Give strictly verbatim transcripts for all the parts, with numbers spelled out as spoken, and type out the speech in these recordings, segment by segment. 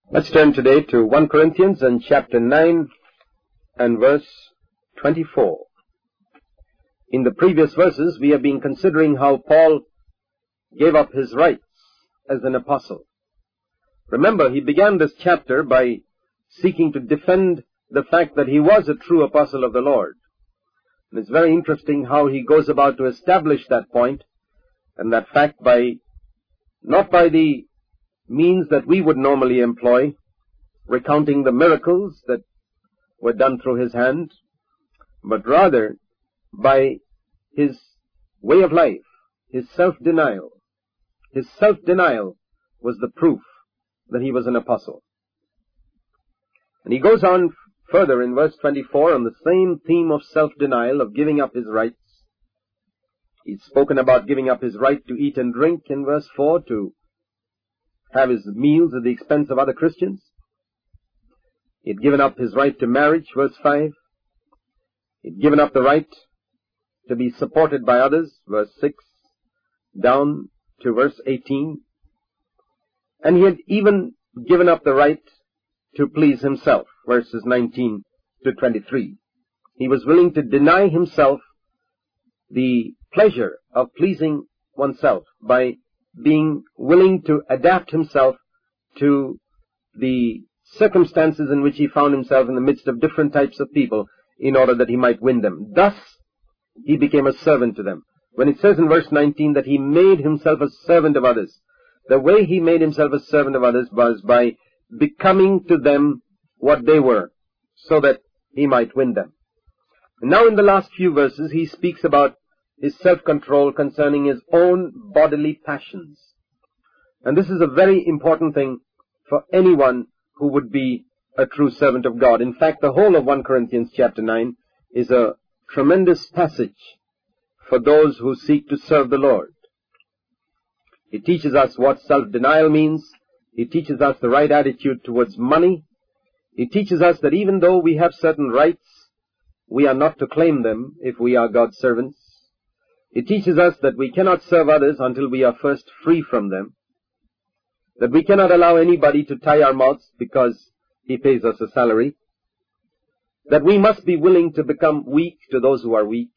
Let's turn today to First Corinthians and chapter nine and verse twenty-four. In the previous verses, we have been considering how Paul gave up his rights as an apostle. Remember, he began this chapter by seeking to defend the fact that he was a true apostle of the Lord. And it's very interesting how he goes about to establish that point, and that fact by, not by the means that we would normally employ, recounting the miracles that were done through his hand, but rather by his way of life, his self-denial. His self-denial was the proof that he was an apostle. And he goes on further in verse twenty-four on the same theme of self-denial, of giving up his rights. He's spoken about giving up his right to eat and drink in verse four, to have his meals at the expense of other Christians. He'd given up his right to marriage, verse five. He'd given up the right to be supported by others, verse six, down to verse eighteen. And he had even given up the right to please himself, verses nineteen to twenty-three. He was willing to deny himself the pleasure of pleasing oneself by being willing to adapt himself to the circumstances in which he found himself in the midst of different types of people in order that he might win them. Thus, he became a servant to them. When it says in verse nineteen that he made himself a servant of others, the way he made himself a servant of others was by becoming to them what they were, so that he might win them. And now in the last few verses, he speaks about his self-control concerning his own bodily passions. And this is a very important thing for anyone who would be a true servant of God. In fact, the whole of First Corinthians chapter nine is a tremendous passage for those who seek to serve the Lord. It teaches us what self-denial means. It teaches us the right attitude towards money. It teaches us that even though we have certain rights, we are not to claim them if we are God's servants. It teaches us that we cannot serve others until we are first free from them. That we cannot allow anybody to tie our mouths because he pays us a salary. That we must be willing to become weak to those who are weak,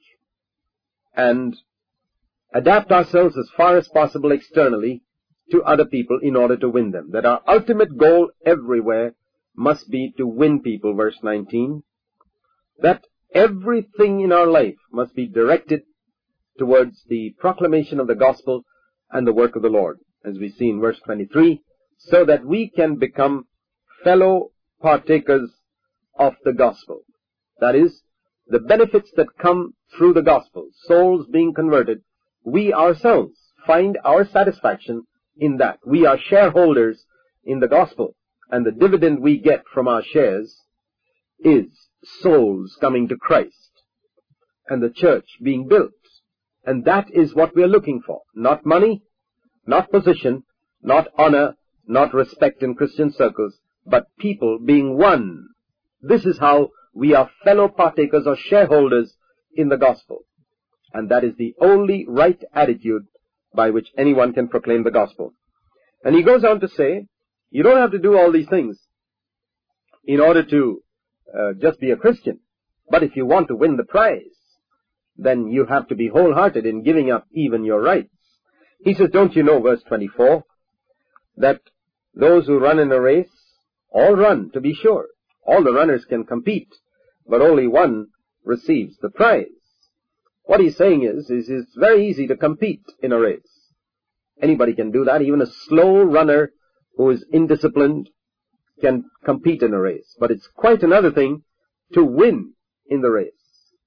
and adapt ourselves as far as possible externally to other people in order to win them. That our ultimate goal everywhere must be to win people, verse nineteen. That everything in our life must be directed towards the proclamation of the gospel and the work of the Lord, as we see in verse twenty-three, so that we can become fellow partakers of the gospel. That is, the benefits that come through the gospel, souls being converted, we ourselves find our satisfaction in that. We are shareholders in the gospel, and the dividend we get from our shares is souls coming to Christ and the church being built. And that is what we are looking for. Not money, not position, not honor, not respect in Christian circles, but people being one. This is how we are fellow partakers or shareholders in the gospel. And that is the only right attitude by which anyone can proclaim the gospel. And he goes on to say, you don't have to do all these things in order to uh, just be a Christian. But if you want to win the prize, then you have to be wholehearted in giving up even your rights. He says, don't you know, verse twenty-four, that those who run in a race all run, to be sure. All the runners can compete, but only one receives the prize. What he's saying is, is it's very easy to compete in a race. Anybody can do that. Even a slow runner who is indisciplined can compete in a race. But it's quite another thing to win in the race.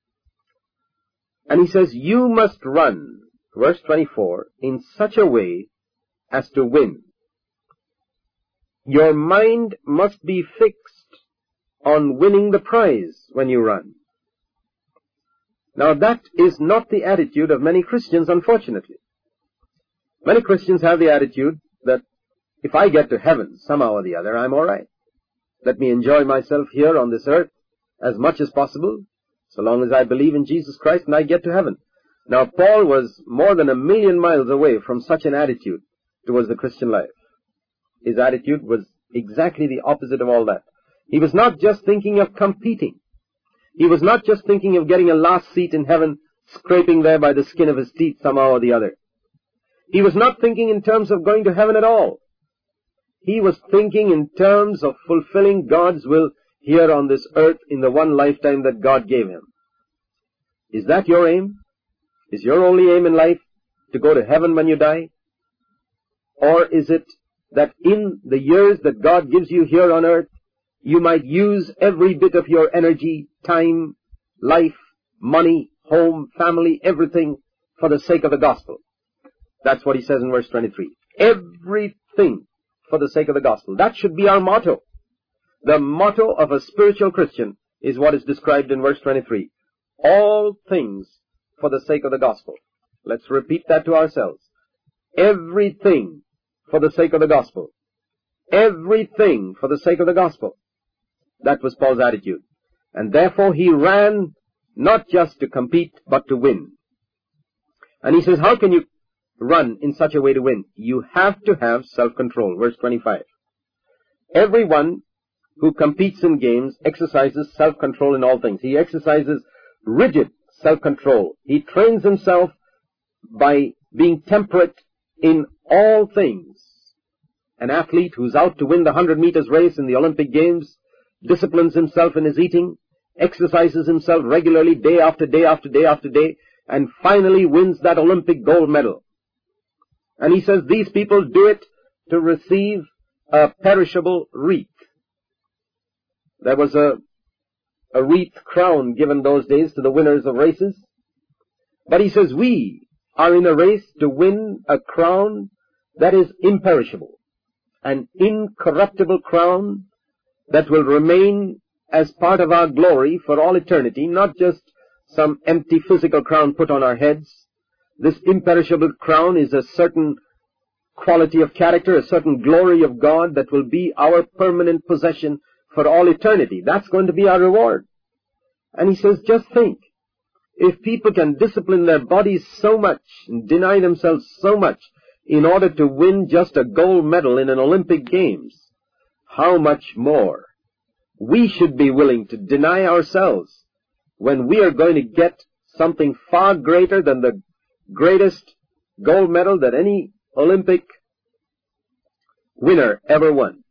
And he says, you must run, verse twenty-four, in such a way as to win. Your mind must be fixed on winning the prize when you run. Now that is not the attitude of many Christians, unfortunately. Many Christians have the attitude that if I get to heaven somehow or the other, I'm all right. Let me enjoy myself here on this earth as much as possible, so long as I believe in Jesus Christ and I get to heaven. Now, Paul was more than a million miles away from such an attitude towards the Christian life. His attitude was exactly the opposite of all that. He was not just thinking of competing. He was not just thinking of getting a last seat in heaven, scraping there by the skin of his teeth somehow or the other. He was not thinking in terms of going to heaven at all. He was thinking in terms of fulfilling God's will here on this earth in the one lifetime that God gave him. Is that your aim? Is your only aim in life to go to heaven when you die? Or is it that in the years that God gives you here on earth, you might use every bit of your energy, time, life, money, home, family, everything for the sake of the gospel? That's what he says in verse twenty-three. Everything for the sake of the gospel. That should be our motto. The motto of a spiritual Christian is what is described in verse twenty-three. All things for the sake of the gospel. Let's repeat that to ourselves. Everything for the sake of the gospel. Everything for the sake of the gospel. That was Paul's attitude. And therefore he ran not just to compete, but to win. And he says, how can you run in such a way to win? You have to have self-control. Verse twenty-five. Everyone who competes in games exercises self-control in all things. He exercises rigid self-control. He trains himself by being temperate in all things. An athlete who's out to win the one hundred meters race in the Olympic Games disciplines himself in his eating, exercises himself regularly day after day after day after day, and finally wins that Olympic gold medal. And he says these people do it to receive a perishable wreath. There was a, a wreath crown given those days to the winners of races. But he says we are in a race to win a crown that is imperishable, an incorruptible crown that will remain as part of our glory for all eternity, not just some empty physical crown put on our heads. This imperishable crown is a certain quality of character, a certain glory of God that will be our permanent possession for all eternity. That's going to be our reward. And he says, just think, if people can discipline their bodies so much and deny themselves so much in order to win just a gold medal in an Olympic Games, how much more we should be willing to deny ourselves when we are going to get something far greater than the greatest gold medal that any Olympic winner ever won.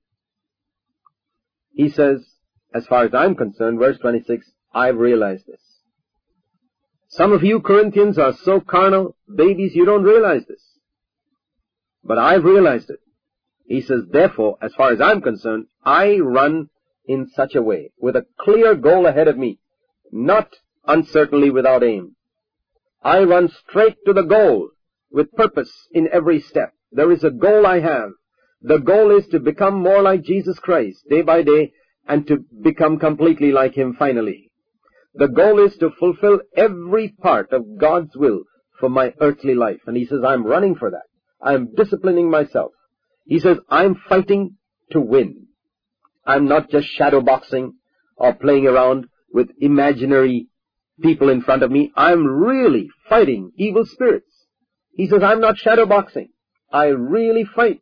He says, as far as I'm concerned, verse twenty-six, I've realized this. Some of you Corinthians are so carnal, babies, you don't realize this. But I've realized it. He says, therefore, as far as I'm concerned, I run in such a way, with a clear goal ahead of me, not uncertainly without aim. I run straight to the goal, with purpose in every step. There is a goal I have. The goal is to become more like Jesus Christ, day by day, and to become completely like Him finally. The goal is to fulfill every part of God's will for my earthly life. And he says, I'm running for that. I'm disciplining myself. He says, I'm fighting to win. I'm not just shadow boxing or playing around with imaginary people in front of me. I'm really fighting evil spirits. He says, I'm not shadow boxing. I really fight.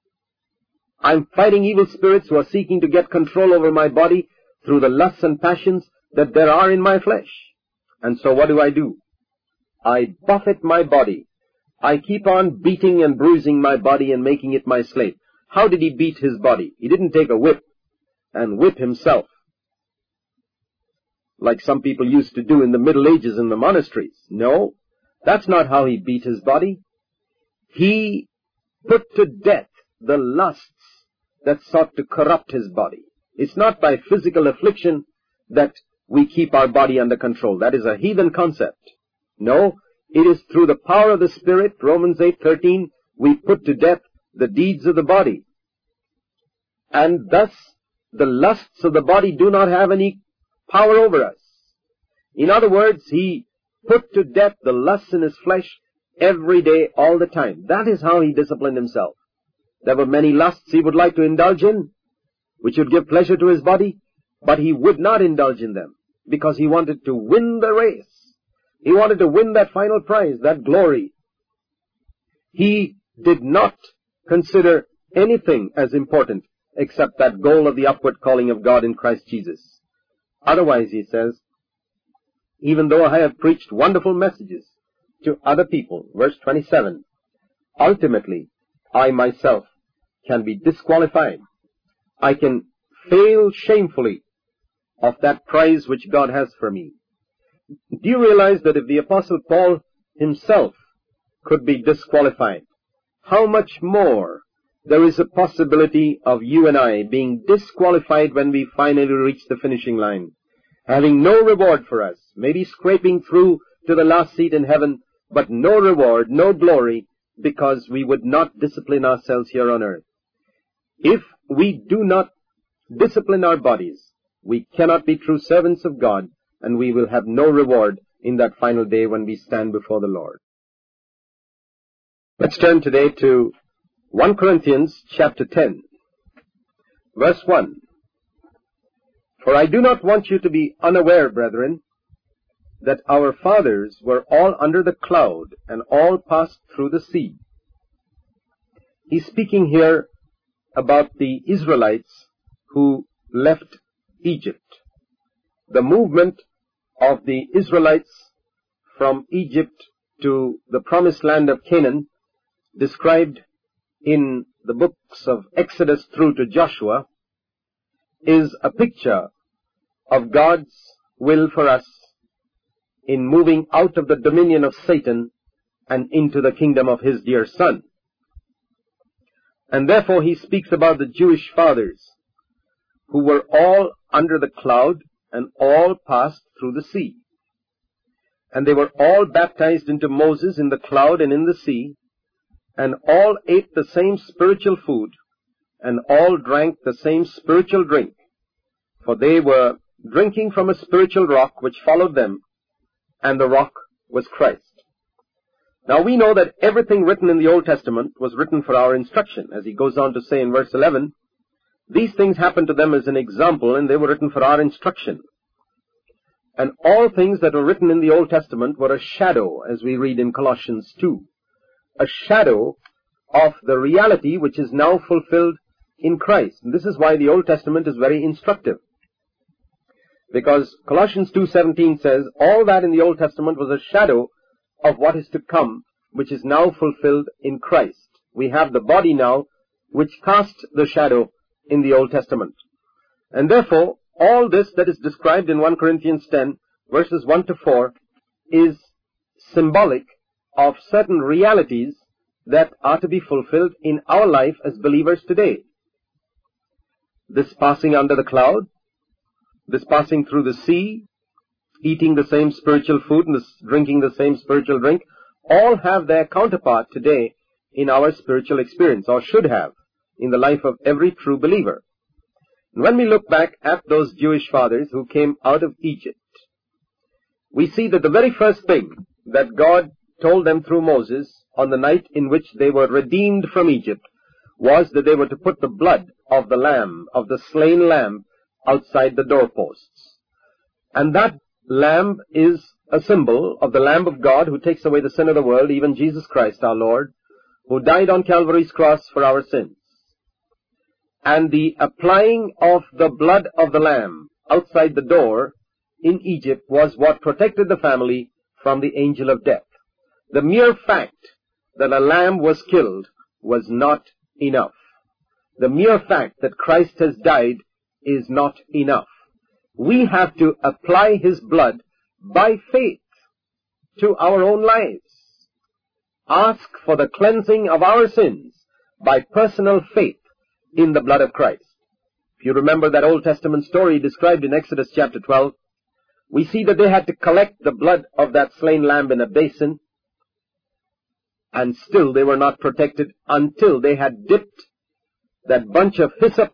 I'm fighting evil spirits who are seeking to get control over my body through the lusts and passions that there are in my flesh. And so what do I do? I buffet my body. I keep on beating and bruising my body and making it my slave. How did he beat his body? He didn't take a whip and whip himself, like some people used to do in the Middle Ages in the monasteries. No, that's not how he beat his body. He put to death the lusts that sought to corrupt his body. It's not by physical affliction that we keep our body under control. That is a heathen concept. No, it is through the power of the Spirit, Romans eight thirteen, we put to death the deeds of the body. And thus, the lusts of the body do not have any power over us. In other words, he put to death the lusts in his flesh every day, all the time. That is how he disciplined himself. There were many lusts he would like to indulge in, which would give pleasure to his body, but he would not indulge in them, because he wanted to win the race. He wanted to win that final prize, that glory. He did not consider anything as important except that goal of the upward calling of God in Christ Jesus. Otherwise, he says, even though I have preached wonderful messages to other people, verse twenty-seven, ultimately, I myself can be disqualified. I can fail shamefully of that prize which God has for me. Do you realize that if the Apostle Paul himself could be disqualified, how much more there is a possibility of you and I being disqualified when we finally reach the finishing line, having no reward for us, maybe scraping through to the last seat in heaven, but no reward, no glory, because we would not discipline ourselves here on earth. If we do not discipline our bodies, we cannot be true servants of God, and we will have no reward in that final day when we stand before the Lord. Let's turn today to First Corinthians chapter ten, verse one. For I do not want you to be unaware, brethren, that our fathers were all under the cloud, and all passed through the sea. He's speaking here about the Israelites who left Egypt. The movement of the Israelites from Egypt to the promised land of Canaan, described in the books of Exodus through to Joshua, is a picture of God's will for us in moving out of the dominion of Satan and into the kingdom of his dear Son. And therefore he speaks about the Jewish fathers who were all under the cloud and all passed through the sea. And they were all baptized into Moses in the cloud and in the sea, and all ate the same spiritual food, and all drank the same spiritual drink, for they were drinking from a spiritual rock which followed them, and the rock was Christ. Now we know that everything written in the Old Testament was written for our instruction. As he goes on to say in verse eleven, these things happened to them as an example, and they were written for our instruction. And all things that were written in the Old Testament were a shadow, as we read in Colossians two. A shadow of the reality which is now fulfilled in Christ. And this is why the Old Testament is very instructive. Because Colossians two seventeen says, all that in the Old Testament was a shadow of what is to come, which is now fulfilled in Christ. We have the body now, which cast the shadow in the Old Testament. And therefore, all this that is described in First Corinthians ten, verses one to four, is symbolic of certain realities that are to be fulfilled in our life as believers today. This passing under the cloud, this passing through the sea, eating the same spiritual food and this drinking the same spiritual drink, all have their counterpart today in our spiritual experience, or should have, in the life of every true believer. And when we look back at those Jewish fathers who came out of Egypt, we see that the very first thing that God told them through Moses on the night in which they were redeemed from Egypt was that they were to put the blood of the lamb, of the slain lamb, outside the doorposts. And that lamb is a symbol of the Lamb of God who takes away the sin of the world, even Jesus Christ our Lord, who died on Calvary's cross for our sins. And the applying of the blood of the lamb outside the door in Egypt was what protected the family from the angel of death. The mere fact that a lamb was killed was not enough. The mere fact that Christ has died is not enough. We have to apply his blood by faith to our own lives. Ask for the cleansing of our sins by personal faith in the blood of Christ. If you remember that Old Testament story described in Exodus chapter twelve, we see that they had to collect the blood of that slain lamb in a basin, and still they were not protected until they had dipped that bunch of hyssop,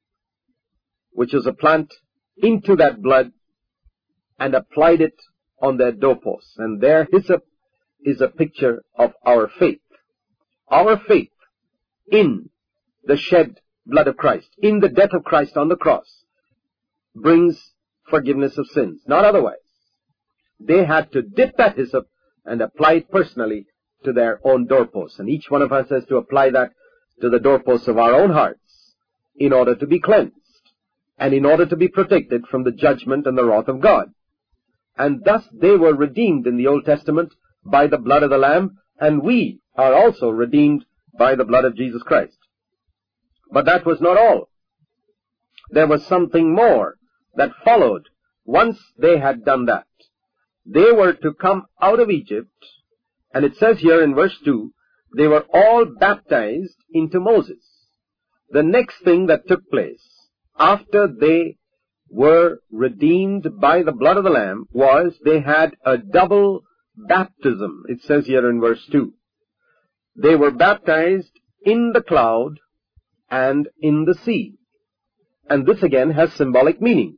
which is a plant, into that blood and applied it on their doorposts. And their hyssop is a picture of our faith. Our faith in the shed blood of Christ, in the death of Christ on the cross, brings forgiveness of sins, not otherwise. They had to dip that hyssop and apply it personally to their own doorposts. And each one of us has to apply that to the doorposts of our own hearts in order to be cleansed, and in order to be protected from the judgment and the wrath of God. And thus they were redeemed in the Old Testament by the blood of the Lamb, and we are also redeemed by the blood of Jesus Christ. But that was not all. There was something more that followed once they had done that. They were to come out of Egypt, and it says here in verse two, they were all baptized into Moses. The next thing that took place after they were redeemed by the blood of the Lamb was they had a double baptism. It says here in verse two. They were baptized in the cloud and in the sea. And this again has symbolic meaning.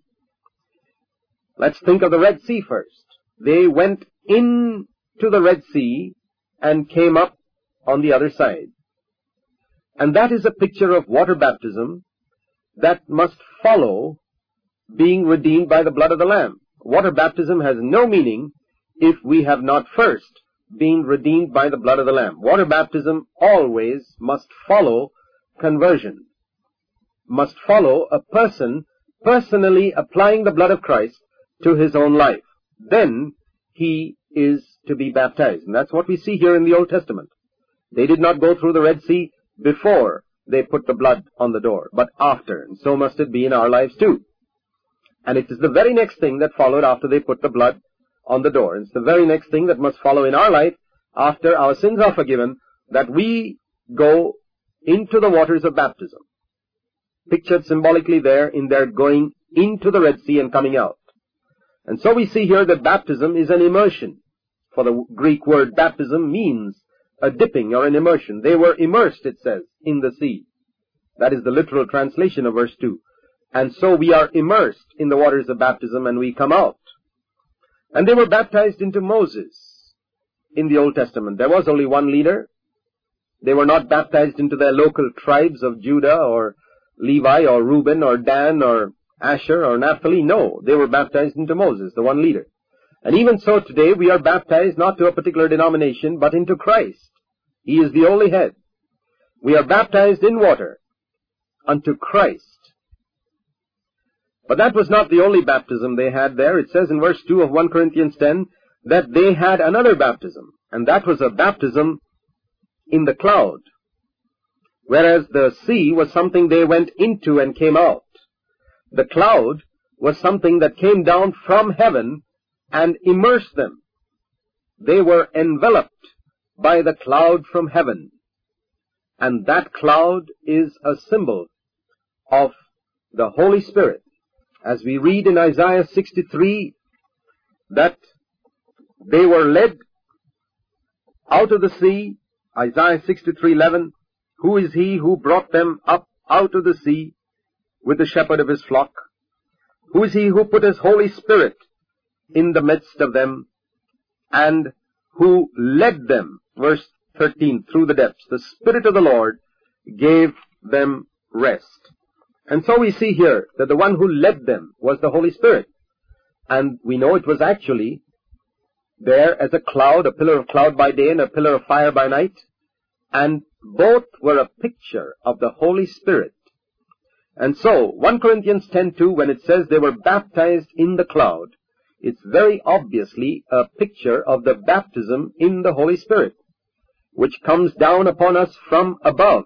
Let's think of the Red Sea first. They went into the Red Sea and came up on the other side. And that is a picture of water baptism that must follow being redeemed by the blood of the Lamb. Water baptism has no meaning if we have not first been redeemed by the blood of the Lamb. Water baptism always must follow conversion, must follow a person personally applying the blood of Christ to his own life. Then he is to be baptized. And that's what we see here in the Old Testament. They did not go through the Red Sea before they put the blood on the door, but after. And so must it be in our lives too. And it is the very next thing that followed after they put the blood on the door. It's the very next thing that must follow in our life after our sins are forgiven, that we go into the waters of baptism. Pictured symbolically there in their going into the Red Sea and coming out. And so we see here that baptism is an immersion. For the Greek word baptism means a dipping or an immersion. They were immersed, it says, in the sea. That is the literal translation of verse two. And so we are immersed in the waters of baptism and we come out. And they were baptized into Moses in the Old Testament. There was only one leader. They were not baptized into their local tribes of Judah or Levi or Reuben or Dan or Asher or Naphtali. No, they were baptized into Moses, the one leader. And even so today we are baptized not to a particular denomination but into Christ. He is the only head. We are baptized in water unto Christ. But that was not the only baptism they had there. It says in verse two of First Corinthians ten that they had another baptism, and that was a baptism in the cloud, whereas the sea was something they went into and came out. The cloud was something that came down from heaven and immersed them. They were enveloped by the cloud from heaven, and that cloud is a symbol of the Holy Spirit. As we read in Isaiah sixty-three, that they were led out of the sea, Isaiah sixty-three eleven, who is he who brought them up out of the sea with the shepherd of his flock? Who is he who put his Holy Spirit in the midst of them, and who led them, verse thirteen, through the depths? The Spirit of the Lord gave them rest. And so we see here that the one who led them was the Holy Spirit. And we know it was actually there as a cloud, a pillar of cloud by day and a pillar of fire by night. And both were a picture of the Holy Spirit. And so, First Corinthians ten two, when it says they were baptized in the cloud, it's very obviously a picture of the baptism in the Holy Spirit, which comes down upon us from above.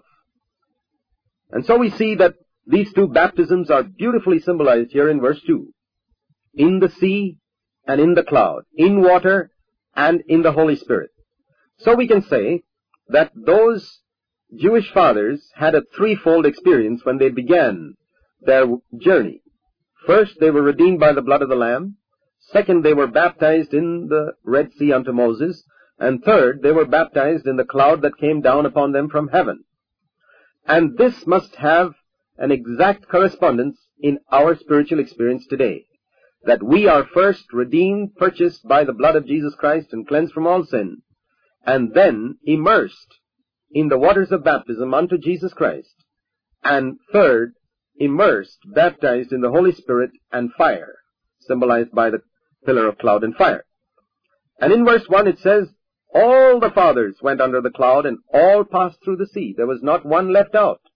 And so we see that these two baptisms are beautifully symbolized here in verse two. In the sea and in the cloud. In water and in the Holy Spirit. So we can say that those Jewish fathers had a threefold experience when they began their journey. First, they were redeemed by the blood of the Lamb. Second, they were baptized in the Red Sea unto Moses. And third, they were baptized in the cloud that came down upon them from heaven. And this must have an exact correspondence in our spiritual experience today. That we are first redeemed, purchased by the blood of Jesus Christ and cleansed from all sin, and then immersed in the waters of baptism unto Jesus Christ. And third, immersed, baptized in the Holy Spirit and fire, symbolized by the pillar of cloud and fire. And in verse one it says, all the fathers went under the cloud and all passed through the sea. There was not one left out.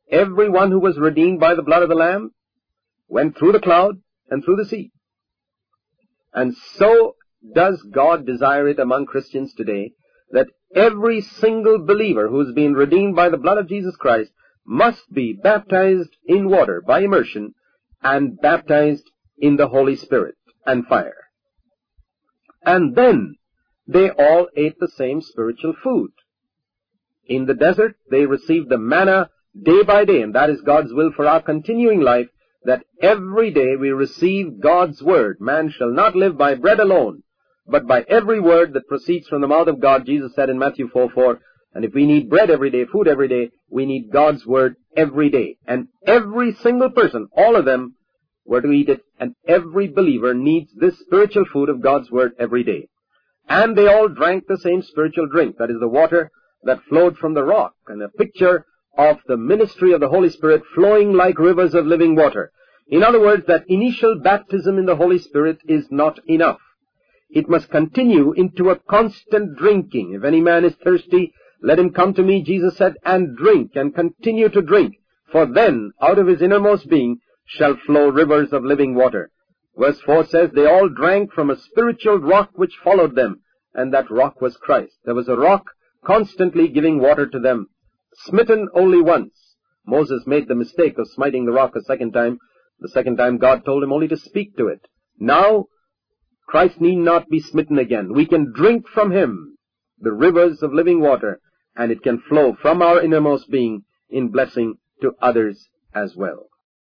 everyone who was redeemed by the blood of the Lamb went through the cloud and through the sea. And so does God desire it among Christians today, that every single believer who has been redeemed by the blood of Jesus Christ must be baptized in water by immersion and baptized in the Holy Spirit and fire. And then they all ate the same spiritual food. In the desert, they received the manna day by day, and that is God's will for our continuing life, that every day we receive God's word. Man shall not live by bread alone, but by every word that proceeds from the mouth of God. Jesus said in Matthew four four, and if we need bread every day, food every day, we need God's word every day. And every single person, all of them, were to eat it, and every believer needs this spiritual food of God's word every day. And they all drank the same spiritual drink, that is the water that flowed from the rock, and a picture of the ministry of the Holy Spirit flowing like rivers of living water. In other words, that initial baptism in the Holy Spirit is not enough. It must continue into a constant drinking. If any man is thirsty, let him come to me, Jesus said, and drink, and continue to drink, for then out of his innermost being shall flow rivers of living water. Verse four says, they all drank from a spiritual rock which followed them, and that rock was Christ. There was a rock constantly giving water to them, smitten only once. Moses made the mistake of smiting the rock a second time. The second time God told him only to speak to it. Now, Christ need not be smitten again. We can drink from him the rivers of living water, and it can flow from our innermost being in blessing to others as well.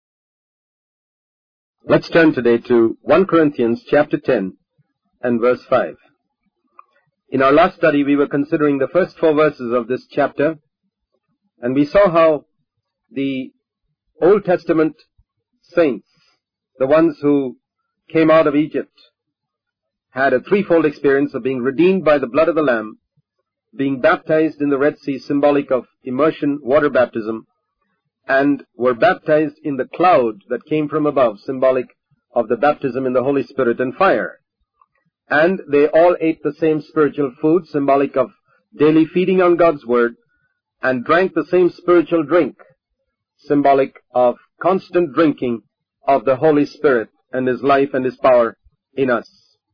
Let's turn today to First Corinthians chapter ten and verse five. In our last study, we were considering the first four verses of this chapter, and we saw how the Old Testament saints, the ones who came out of Egypt, had a threefold experience of being redeemed by the blood of the Lamb, being baptized in the Red Sea, symbolic of immersion, water baptism, and were baptized in the cloud that came from above, symbolic of the baptism in the Holy Spirit and fire. And they all ate the same spiritual food, symbolic of daily feeding on God's Word, and drank the same spiritual drink, symbolic of constant drinking of the Holy Spirit and His life and His power in us.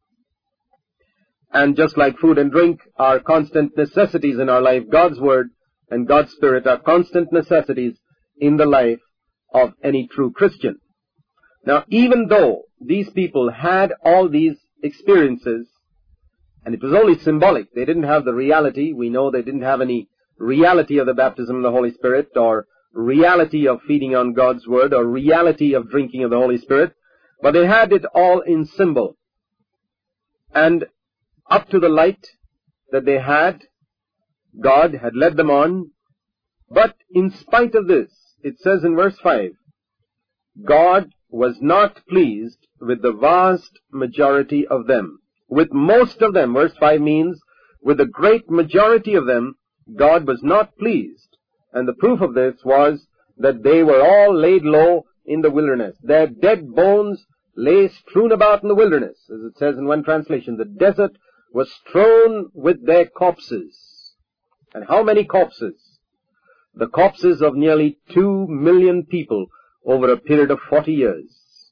And just like food and drink are constant necessities in our life, God's Word and God's Spirit are constant necessities in the life of any true Christian. Now, even though these people had all these experiences, and it was only symbolic, they didn't have the reality. We know they didn't have any reality of the baptism of the Holy Spirit, or reality of feeding on God's Word, or reality of drinking of the Holy Spirit, but they had it all in symbol. And up to the light that they had, God had led them on. But in spite of this, it says in verse five, God was not pleased with the vast majority of them. With most of them, verse five means, with the great majority of them, God was not pleased. And the proof of this was that they were all laid low in the wilderness. Their dead bones lay strewn about in the wilderness. As it says in one translation, the desert was strewn with their corpses. And how many corpses? The corpses of nearly two million people over a period of forty years.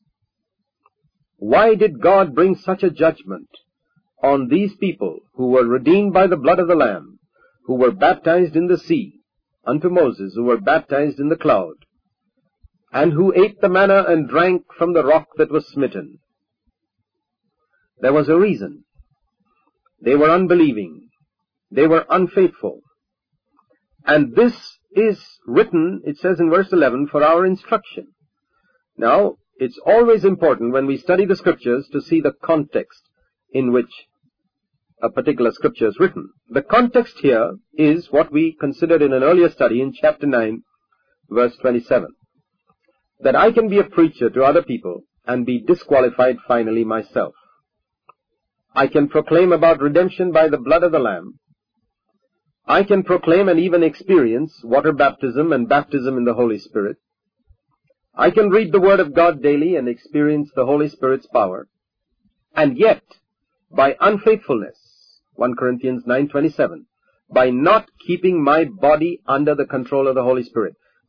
Why did God bring such a judgment on these people who were redeemed by the blood of the Lamb, who were baptized in the sea unto Moses, who were baptized in the cloud, and who ate the manna and drank from the rock that was smitten? There was a reason. They were unbelieving. They were unfaithful. And this is written, it says in verse eleven, for our instruction. Now, it's always important when we study the Scriptures to see the context in which a particular Scripture is written. The context here is what we considered in an earlier study in chapter nine, verse twenty-seven. That I can be a preacher to other people and be disqualified finally myself. I can proclaim about redemption by the blood of the Lamb. I can proclaim and even experience water baptism and baptism in the Holy Spirit. I can read the Word of God daily and experience the Holy Spirit's power. And yet, by unfaithfulness, First Corinthians nine twenty-seven, by not keeping my body under the control of the Holy Spirit,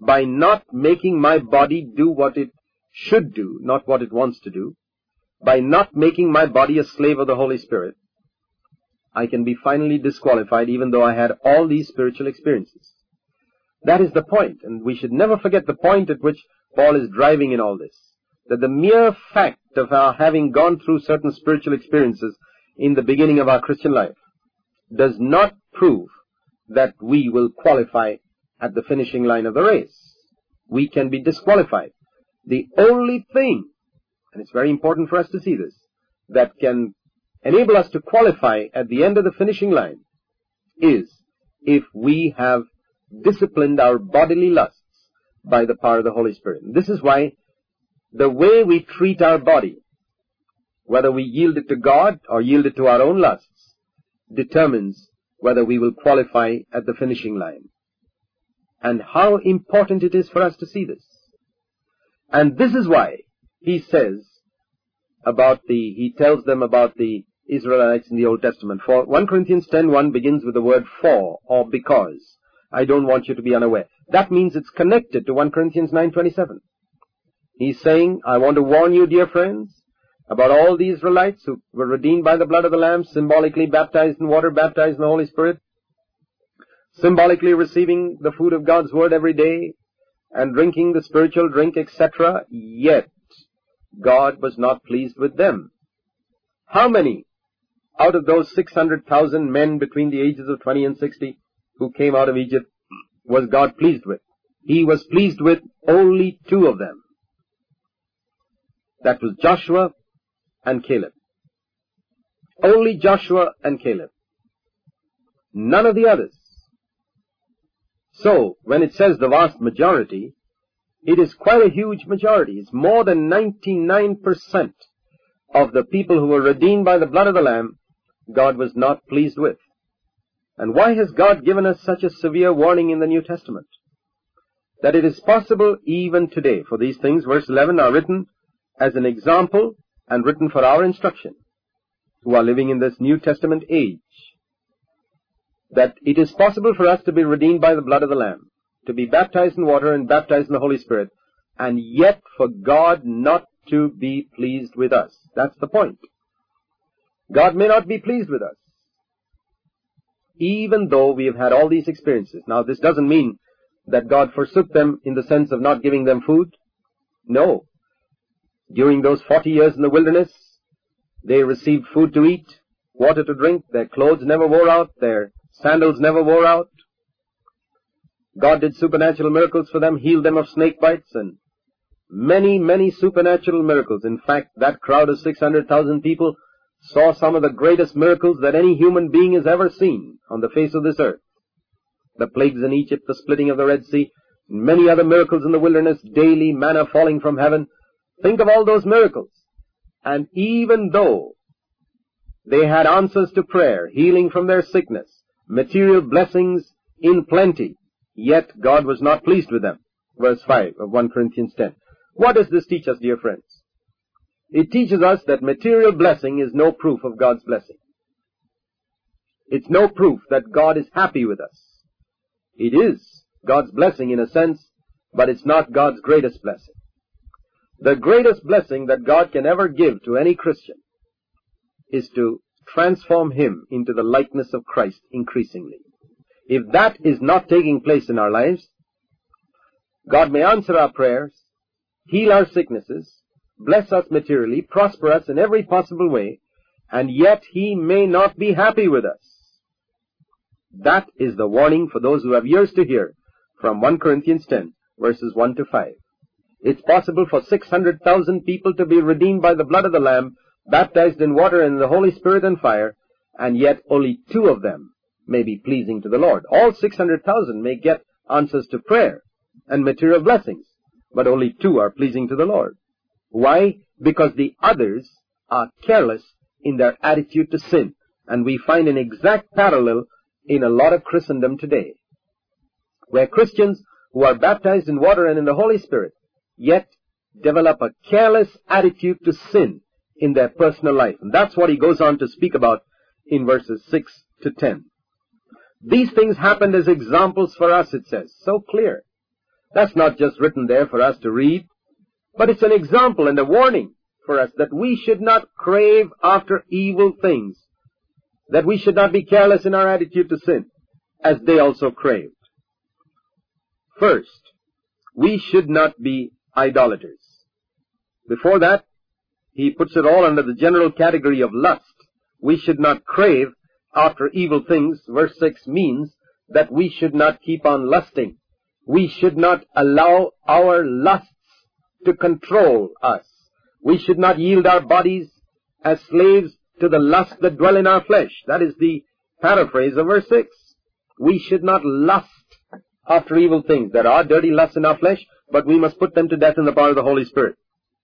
by not making my body do what it should do, not what it wants to do, by not making my body a slave of the Holy Spirit, I can be finally disqualified even though I had all these spiritual experiences. That is the point, and we should never forget the point at which Paul is driving in all this. That the mere fact of our having gone through certain spiritual experiences in the beginning of our Christian life does not prove that we will qualify at the finishing line of the race. We can be disqualified. The only thing, and it's very important for us to see this, that can enable us to qualify at the end of the finishing line is if we have disciplined our bodily lusts by the power of the Holy Spirit. And this is why the way we treat our body, whether we yield it to God or yield it to our own lusts, determines whether we will qualify at the finishing line. And how important it is for us to see this. And this is why he says about the, he tells them about the Israelites in the Old Testament. For First Corinthians ten one begins with the word for or because. I don't want you to be unaware. That means it's connected to First Corinthians nine twenty-seven. He's saying, I want to warn you, dear friends, about all the Israelites who were redeemed by the blood of the Lamb, symbolically baptized in water, baptized in the Holy Spirit, symbolically receiving the food of God's Word every day, and drinking the spiritual drink, et cetera. Yet, God was not pleased with them. How many out of those six hundred thousand men between the ages of twenty and sixty who came out of Egypt was God pleased with? He was pleased with only two of them. That was Joshua and Caleb. Only Joshua and Caleb. None of the others. So, when it says the vast majority, it is quite a huge majority. It's more than ninety-nine percent of the people who were redeemed by the blood of the Lamb, God was not pleased with. And why has God given us such a severe warning in the New Testament? That it is possible even today, for these things, verse eleven, are written as an example and written for our instruction, who are living in this New Testament age, that it is possible for us to be redeemed by the blood of the Lamb, to be baptized in water and baptized in the Holy Spirit, and yet for God not to be pleased with us. That's the point. God may not be pleased with us, even though we have had all these experiences. Now, this doesn't mean that God forsook them in the sense of not giving them food. No. During those forty years in the wilderness, they received food to eat, water to drink, their clothes never wore out, their sandals never wore out. God did supernatural miracles for them, healed them of snake bites, and many, many supernatural miracles. In fact, that crowd of six hundred thousand people saw some of the greatest miracles that any human being has ever seen on the face of this earth. The plagues in Egypt, the splitting of the Red Sea, many other miracles in the wilderness, daily manna falling from heaven. Think of all those miracles. And even though they had answers to prayer, healing from their sickness, material blessings in plenty, yet God was not pleased with them. Verse five of First Corinthians ten. What does this teach us, dear friends? It teaches us that material blessing is no proof of God's blessing. It's no proof that God is happy with us. It is God's blessing in a sense, but it's not God's greatest blessing. The greatest blessing that God can ever give to any Christian is to transform him into the likeness of Christ increasingly. If that is not taking place in our lives, God may answer our prayers, heal our sicknesses, bless us materially, prosper us in every possible way, and yet He may not be happy with us. That is the warning for those who have ears to hear from First Corinthians ten, verses one to five. It's possible for six hundred thousand people to be redeemed by the blood of the Lamb, baptized in water and in the Holy Spirit and fire, and yet only two of them may be pleasing to the Lord. All six hundred thousand may get answers to prayer and material blessings, but only two are pleasing to the Lord. Why? Because the others are careless in their attitude to sin. And we find an exact parallel in a lot of Christendom today, where Christians who are baptized in water and in the Holy Spirit yet develop a careless attitude to sin in their personal life. And that's what he goes on to speak about in verses six to ten. These things happened as examples for us, it says. So clear. That's not just written there for us to read, but it's an example and a warning for us that we should not crave after evil things, that we should not be careless in our attitude to sin, as they also craved. First, we should not be idolaters. Before that, he puts it all under the general category of lust. We should not crave after evil things. Verse six means that we should not keep on lusting. We should not allow our lusts to control us. We should not yield our bodies as slaves to the lusts that dwell in our flesh. That is the paraphrase of verse six. We should not lust after evil things. There are dirty lusts in our flesh, but we must put them to death in the power of the Holy Spirit.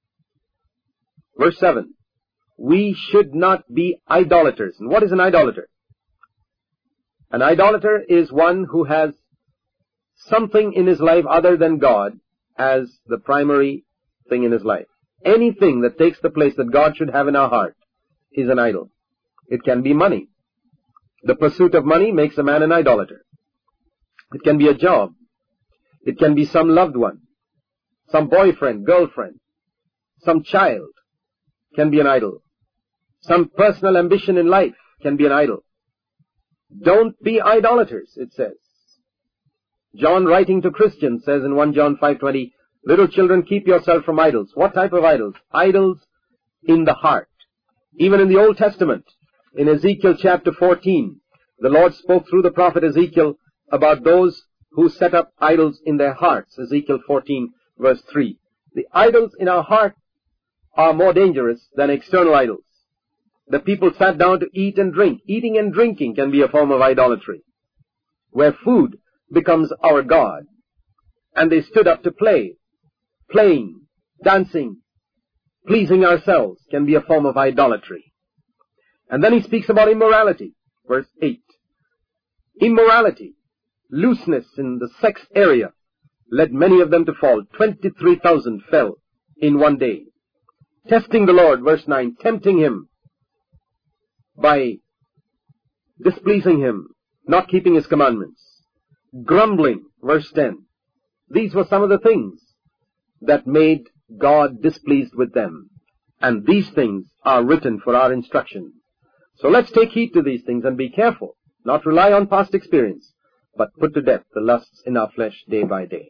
Verse seven. We should not be idolaters. And what is an idolater? An idolater is one who has something in his life other than God as the primary thing in his life. Anything that takes the place that God should have in our heart is an idol. It can be money. The pursuit of money makes a man an idolater. It can be a job. It can be some loved one, some boyfriend, girlfriend, some child can be an idol. Some personal ambition in life can be an idol. Don't be idolaters, it says. John, writing to Christians, says in First John five twenty, little children, keep yourself from idols. What type of idols? Idols in the heart. Even in the Old Testament, in Ezekiel chapter fourteen, the Lord spoke through the prophet Ezekiel about those who set up idols in their hearts. Ezekiel fourteen, verse three. The idols in our heart are more dangerous than external idols. The people sat down to eat and drink. Eating and drinking can be a form of idolatry, where food becomes our God. And they stood up to play. Playing, dancing, pleasing ourselves can be a form of idolatry. And then he speaks about immorality, verse eight. Immorality, looseness in the sex area, led many of them to fall. twenty-three thousand fell in one day. Testing the Lord, verse nine, tempting him by displeasing him, not keeping his commandments. Grumbling, verse ten. These were some of the things that made God displeased with them. And these things are written for our instruction. So let's take heed to these things and be careful, not rely on past experience, but put to death the lusts in our flesh day by day.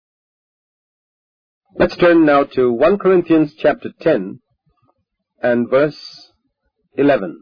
Let's turn now to First Corinthians chapter ten and verse eleven.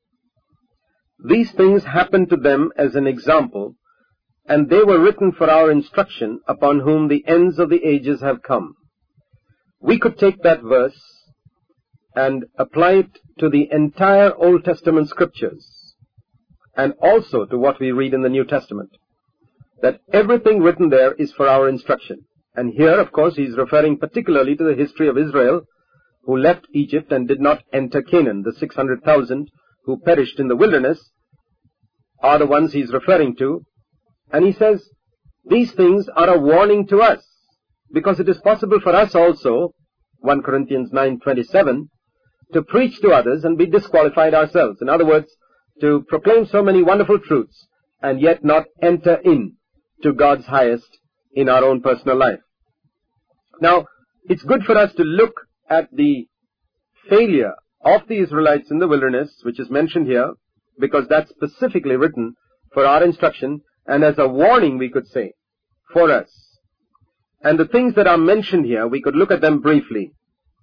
These things happened to them as an example, and they were written for our instruction, upon whom the ends of the ages have come. We could take that verse and apply it to the entire Old Testament scriptures, and also to what we read in the New Testament, that everything written there is for our instruction. And here, of course, he's referring particularly to the history of Israel, who left Egypt and did not enter Canaan. The six hundred thousand who perished in the wilderness are the ones he's referring to. And he says, these things are a warning to us, because it is possible for us also, First Corinthians nine twenty-seven, to preach to others and be disqualified ourselves. In other words, to proclaim so many wonderful truths and yet not enter in to God's highest in our own personal life. Now, it's good for us to look at the failure of the Israelites in the wilderness, which is mentioned here, because that's specifically written for our instruction, and as a warning, we could say, for us. And the things that are mentioned here, we could look at them briefly.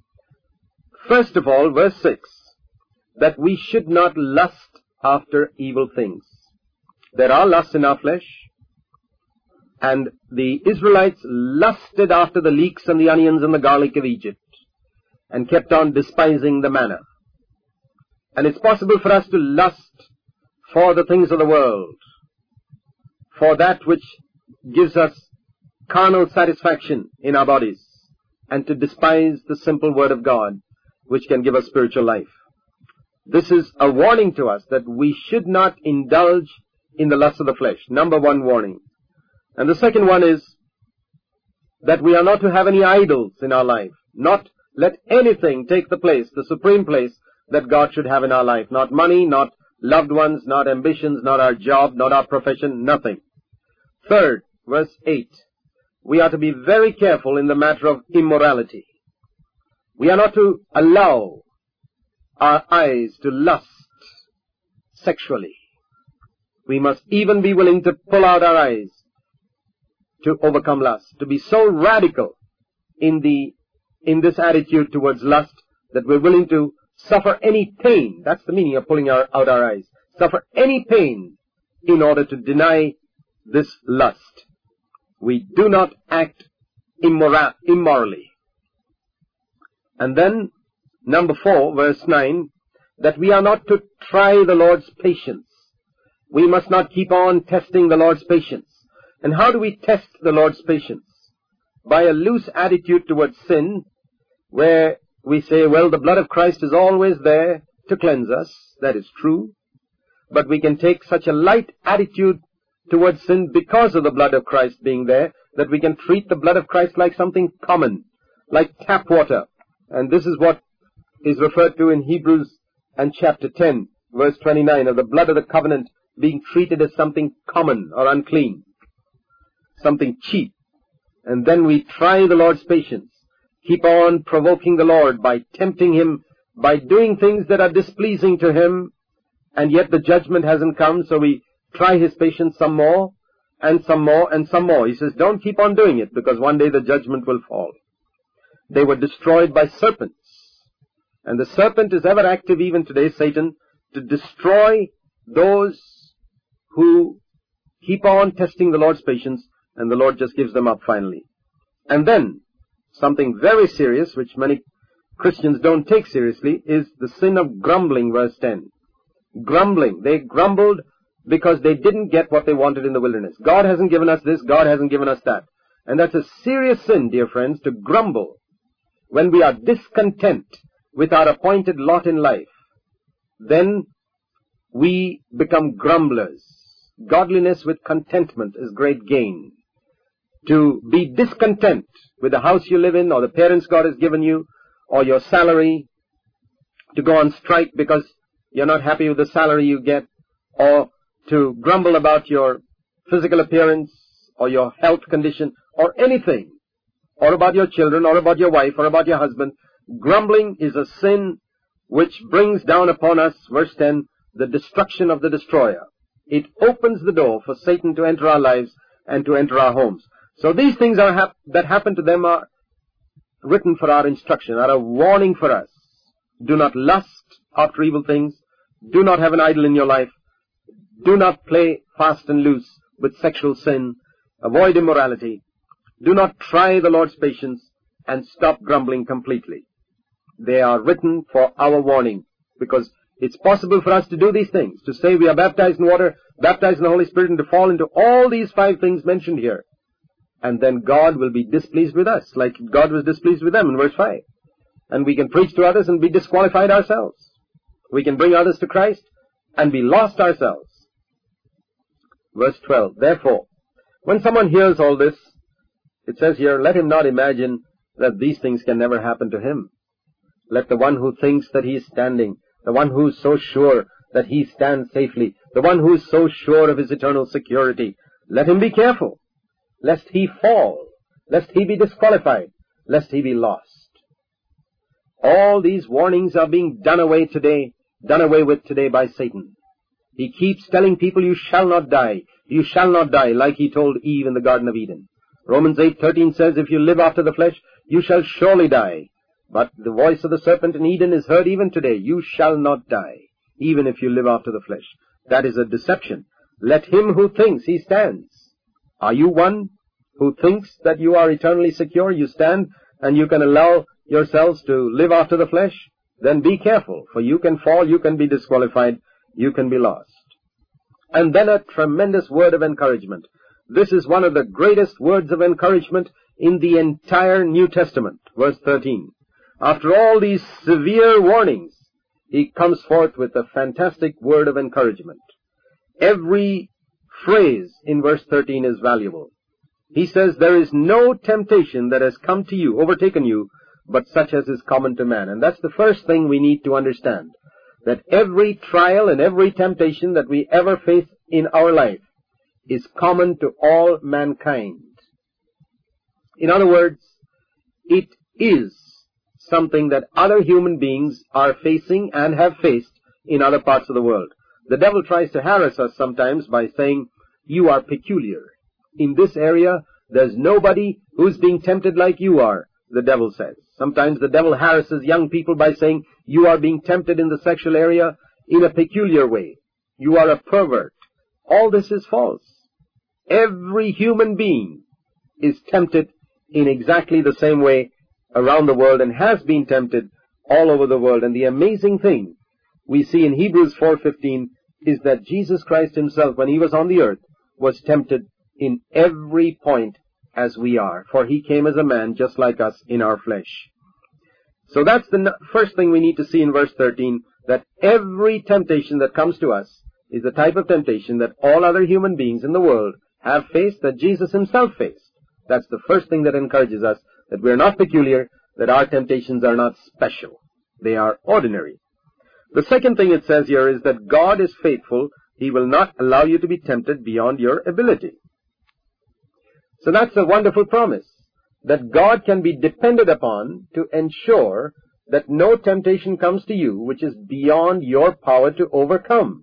First of all, verse six, that we should not lust after evil things. There are lusts in our flesh, and the Israelites lusted after the leeks and the onions and the garlic of Egypt, and kept on despising the manna. And it's possible for us to lust for the things of the world, for that which gives us carnal satisfaction in our bodies, and to despise the simple word of God, which can give us spiritual life. This is a warning to us that we should not indulge in the lust of the flesh. Number one warning. And the second one is that we are not to have any idols in our life. Not let anything take the place, the supreme place that God should have in our life. Not money, not loved ones, not ambitions, not our job, not our profession, nothing. Third, verse eight, we are to be very careful in the matter of immorality. We are not to allow our eyes to lust sexually. We must even be willing to pull out our eyes to overcome lust, to be so radical in the in this attitude towards lust that we're willing to suffer any pain. That's the meaning of pulling our, out our eyes. Suffer any pain in order to deny this lust. We do not act immora- immorally. And then, number four, verse nine, that we are not to try the Lord's patience. We must not keep on testing the Lord's patience. And how do we test the Lord's patience? By a loose attitude towards sin, where we say, well, the blood of Christ is always there to cleanse us. That is true. But we can take such a light attitude towards sin because of the blood of Christ being there, that we can treat the blood of Christ like something common, like tap water. And this is what is referred to in Hebrews and chapter ten, verse twenty-nine, of the blood of the covenant being treated as something common or unclean, something cheap. And then we try the Lord's patience, keep on provoking the Lord by tempting Him, by doing things that are displeasing to Him, and yet the judgment hasn't come, so we try His patience some more, and some more, and some more. He says, don't keep on doing it, because one day the judgment will fall. They were destroyed by serpents. And the serpent is ever active even today, Satan, to destroy those who keep on testing the Lord's patience, and the Lord just gives them up finally. And then, something very serious, which many Christians don't take seriously, is the sin of grumbling, verse ten. Grumbling. They grumbled because they didn't get what they wanted in the wilderness. God hasn't given us this, God hasn't given us that. And that's a serious sin, dear friends, to grumble when we are discontent with our appointed lot in life. Then we become grumblers. Godliness with contentment is great gain. To be discontent with the house you live in, or the parents God has given you, or your salary, to go on strike because you're not happy with the salary you get, or to grumble about your physical appearance, or your health condition, or anything, or about your children, or about your wife, or about your husband. Grumbling is a sin which brings down upon us, verse ten, the destruction of the destroyer. It opens the door for Satan to enter our lives and to enter our homes. So these things are hap- that happen to them are written for our instruction, are a warning for us. Do not lust after evil things. Do not have an idol in your life. Do not play fast and loose with sexual sin. Avoid immorality. Do not try the Lord's patience, and stop grumbling completely. They are written for our warning, because it's possible for us to do these things, to say we are baptized in water, baptized in the Holy Spirit, and to fall into all these five things mentioned here. And then God will be displeased with us, like God was displeased with them in verse five. And we can preach to others and be disqualified ourselves. We can bring others to Christ and be lost ourselves. Verse twelve, therefore, when someone hears all this, it says here, let him not imagine that these things can never happen to him. Let the one who thinks that he is standing, the one who is so sure that he stands safely, the one who is so sure of his eternal security, let him be careful, lest he fall, lest he be disqualified, lest he be lost. All these warnings are being done away today, done away with today by Satan. He keeps telling people, you shall not die, you shall not die, like he told Eve in the Garden of Eden. Romans eight thirteen says, if you live after the flesh, you shall surely die. But the voice of the serpent in Eden is heard even today. You shall not die, even if you live after the flesh. That is a deception. Let him who thinks he stands. Are you one who thinks that you are eternally secure? You stand and you can allow yourselves to live after the flesh? Then be careful, for you can fall, you can be disqualified, you can be lost. And then a tremendous word of encouragement. This is one of the greatest words of encouragement in the entire New Testament. Verse thirteen. After all these severe warnings, he comes forth with a fantastic word of encouragement. Every phrase in verse thirteen is valuable. He says, there is no temptation that has come to you, overtaken you, but such as is common to man. And that's the first thing we need to understand, that every trial and every temptation that we ever face in our life is common to all mankind. In other words, it is something that other human beings are facing and have faced in other parts of the world. The devil tries to harass us sometimes by saying, you are peculiar. In this area, there's nobody who's being tempted like you are, the devil says. Sometimes the devil harasses young people by saying, you are being tempted in the sexual area in a peculiar way. You are a pervert. All this is false. Every human being is tempted in exactly the same way around the world and has been tempted all over the world. And the amazing thing we see in Hebrews four fifteen is that Jesus Christ himself, when he was on the earth, was tempted in every point as we are. For he came as a man just like us in our flesh. So that's the first thing we need to see in verse thirteen, that every temptation that comes to us is the type of temptation that all other human beings in the world have faced, that Jesus himself faced. That's the first thing that encourages us, that we're not peculiar, that our temptations are not special. They are ordinary. The second thing it says here is that God is faithful. He will not allow you to be tempted beyond your ability. So that's a wonderful promise, that God can be depended upon to ensure that no temptation comes to you which is beyond your power to overcome.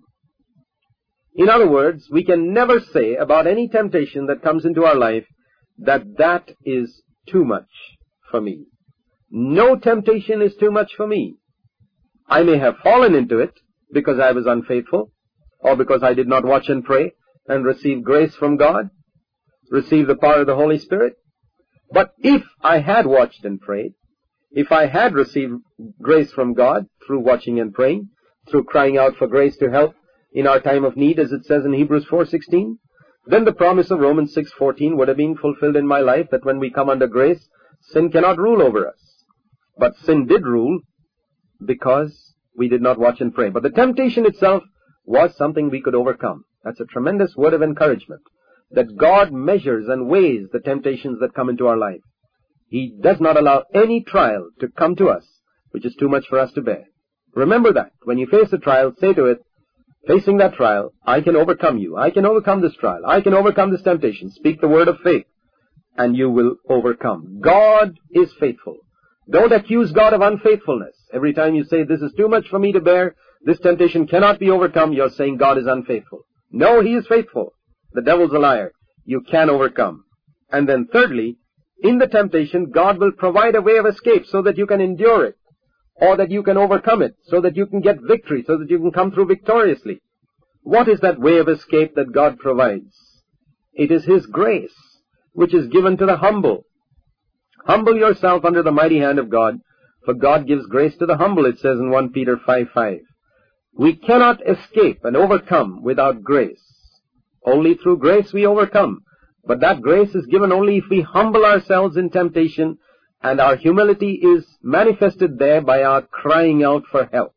In other words, we can never say about any temptation that comes into our life that that is too much for me. No temptation is too much for me. I may have fallen into it because I was unfaithful, or because I did not watch and pray and receive grace from God, receive the power of the Holy Spirit. But if I had watched and prayed, if I had received grace from God through watching and praying, through crying out for grace to help in our time of need, as it says in Hebrews four sixteen, then the promise of Romans six fourteen would have been fulfilled in my life, that when we come under grace, sin cannot rule over us. But sin did rule because we did not watch and pray. But the temptation itself was something we could overcome. That's a tremendous word of encouragement, that God measures and weighs the temptations that come into our life. He does not allow any trial to come to us which is too much for us to bear. Remember that. When you face a trial, say to it, facing that trial, I can overcome you. I can overcome this trial. I can overcome this temptation. Speak the word of faith, and you will overcome. God is faithful. Don't accuse God of unfaithfulness. Every time you say, this is too much for me to bear, this temptation cannot be overcome, you're saying God is unfaithful. No, he is faithful. The devil's a liar. You can overcome. And then thirdly, in the temptation, God will provide a way of escape so that you can endure it, or that you can overcome it, so that you can get victory, so that you can come through victoriously. What is that way of escape that God provides? It is his grace, which is given to the humble. Humble yourself under the mighty hand of God, for God gives grace to the humble, it says in First Peter five five. We cannot escape and overcome without grace. Only through grace we overcome. But that grace is given only if we humble ourselves in temptation, and our humility is manifested there by our crying out for help.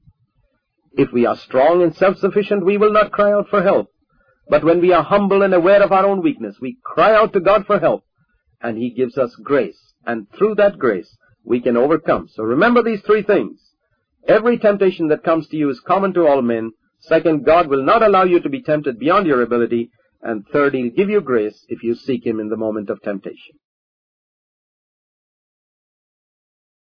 If we are strong and self-sufficient, we will not cry out for help. But when we are humble and aware of our own weakness, we cry out to God for help, and he gives us grace. And through that grace, we can overcome. So remember these three things. Every temptation that comes to you is common to all men. Second, God will not allow you to be tempted beyond your ability. And third, he'll give you grace if you seek him in the moment of temptation.